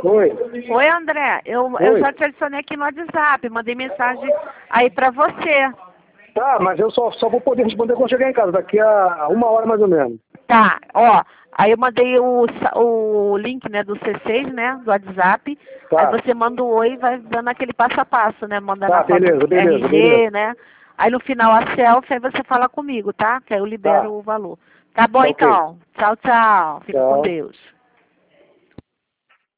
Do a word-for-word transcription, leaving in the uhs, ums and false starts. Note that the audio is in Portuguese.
Oi. Oi, André. Eu, Oi. eu já te adicionei aqui no WhatsApp, mandei mensagem aí pra você. Tá, mas eu só, só vou poder responder quando chegar em casa, daqui a uma hora mais ou menos. Tá, ó. Aí eu mandei o, sa- o link, né, do C seis, né, do WhatsApp. Tá. Aí você manda o oi e vai dando aquele passo a passo, né, mandando Tá, a foto beleza, do beleza, R G, beleza. né. Aí no final a selfie, aí você fala comigo, tá? Que aí eu libero Tá. o valor. Tá bom, Tá ok. então. Tchau, tchau. Fica com Tchau. Deus.